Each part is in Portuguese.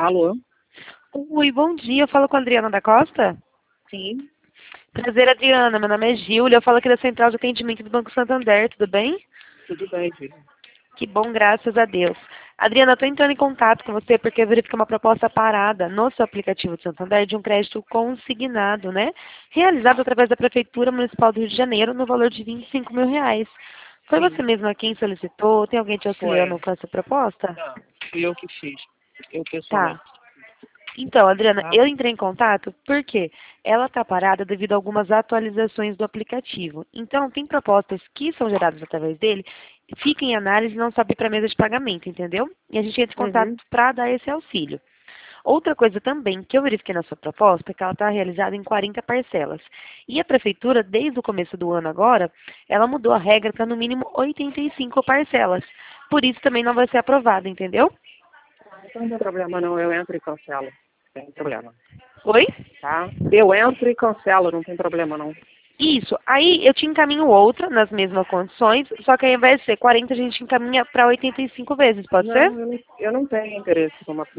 Alô? Oi, bom dia. Eu falo com a Adriana da Costa. Sim, Prazer, Adriana. Meu nome é Gília. Eu falo aqui da Central de Atendimento do Banco Santander. Tudo bem? tudo bem, filho. Que bom, graças a Deus. Adriana, eu estou entrando em contato com você porque eu verifiquei uma proposta parada no seu aplicativo de Santander de um crédito consignado, né? Realizado através da Prefeitura Municipal do Rio de Janeiro no valor de R$ 25.000. Foi você Sim, mesma quem solicitou? Tem alguém te auxiliando foi. com essa proposta? Não, fui eu que fiz. Eu Tá. pessoalmente. Então, Adriana, Tá? eu entrei em contato porque ela está parada devido a algumas atualizações do aplicativo. Então, tem propostas que são geradas através dele, fica em análise e não sobe para a mesa de pagamento, entendeu? E a gente entra em contato Uhum. para dar esse auxílio. Outra coisa também que eu verifiquei na sua proposta é que ela está realizada em 40 parcelas. E a prefeitura, desde o começo do ano agora, ela mudou a regra para no mínimo 85 parcelas. Por isso também não vai ser aprovada, entendeu? Então não tem problema não, eu entro e cancelo. Não tem problema. Oi? Tá? Eu entro e cancelo, não tem problema não. Isso. Aí eu te encaminho outra nas mesmas condições, só que ao invés de ser 40, a gente encaminha para 85 vezes, pode ser? Não, eu não tenho interesse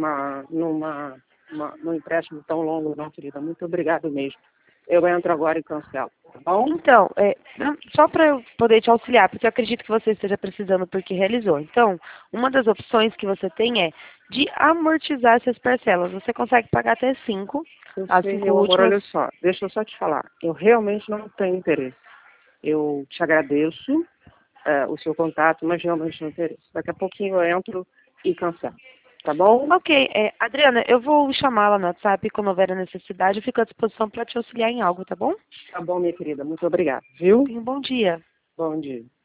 num empréstimo tão longo, não, querida. Muito obrigado mesmo. Eu entro agora e cancelo, tá bom? Então, só para eu poder te auxiliar, porque eu acredito que você esteja precisando porque realizou. Então, uma das opções que você tem é de amortizar essas parcelas. Você consegue pagar até 5, Eu as sei, 5 meu amor, últimas. olha só. Deixa eu só te falar. Eu realmente não tenho interesse. Eu te agradeço o seu contato, mas realmente não interessa. Daqui a pouquinho eu entro e cancelo. Tá bom? Ok, Adriana, eu vou chamá-la no WhatsApp quando houver a necessidade. Eu fico à disposição para te auxiliar em algo, tá bom? Tá bom, minha querida. Muito obrigada, viu? Tenha um bom dia. Bom dia.